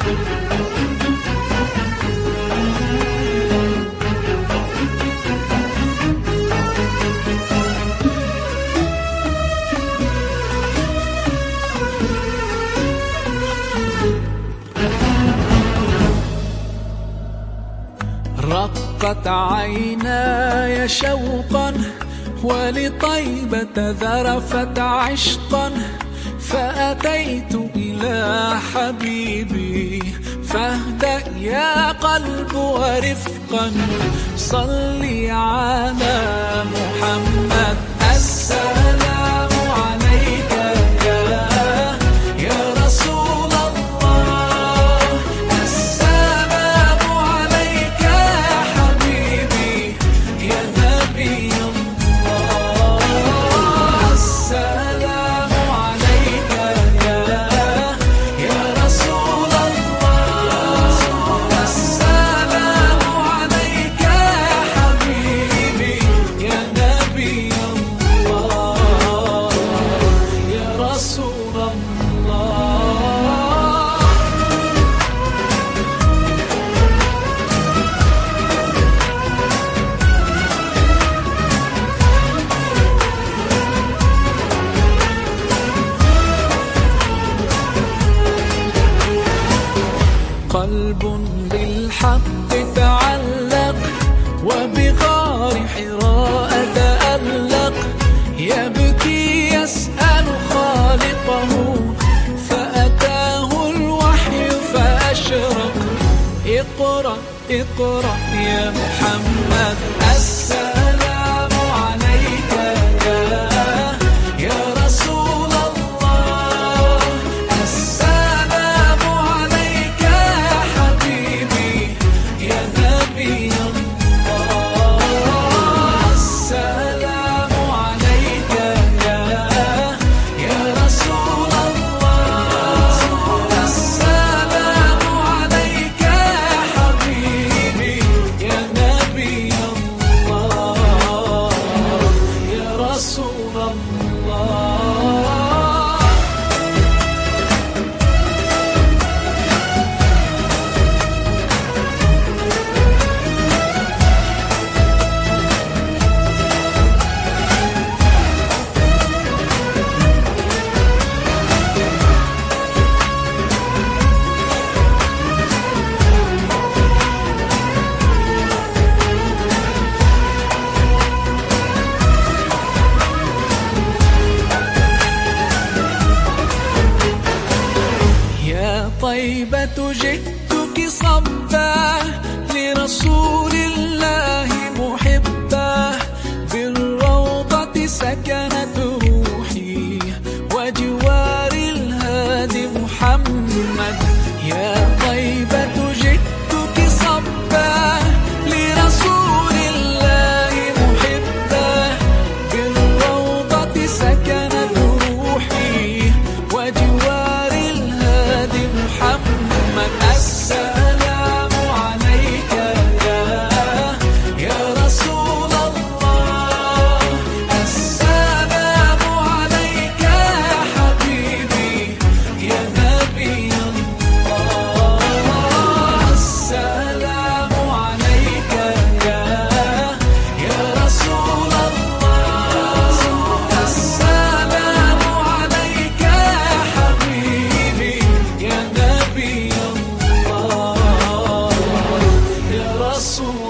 رقت عيناي شوقا ولطيبة ذرفت عشقا، فأتيت إلى حبيبي فاهدأ يا قلب ورفقا. صلي على محمد السلام عليك يا رسول الله، السلام عليك يا حبيبي يا نبي الله، السلام عليك يا رسول الله، السلام عليك يا حبيبي يا نبي الله يا رسول الله. قلب بالحق تعلق وبغار حراء تألق، يبكي يسأل خالقه فأتاه الوحي فأشرق. اقرأ اقرأ يا محمد السلام عليك يا رسول الله، السلام عليك يا حبيبي يا نبي الله، السلام عليك يا رسول الله، السلام عليك يا حبيبي يا نبي الله يا رسول الله. يا طيبة جئتك صبا لرسول الله محبا، بالروضة سكنت روحي وجوار الهادي محمد. يا طيبة جئتك صبا لرسول الله محبا، بالروضة سكنت روحي وجوار الهادي محمد. السلام عليك يا رسول الله، السلام عليك يا حبيبي يا نبي الله، السلام عليك يا رسول الله، السلام عليك يا حبيبي يا نبي الله يا رسول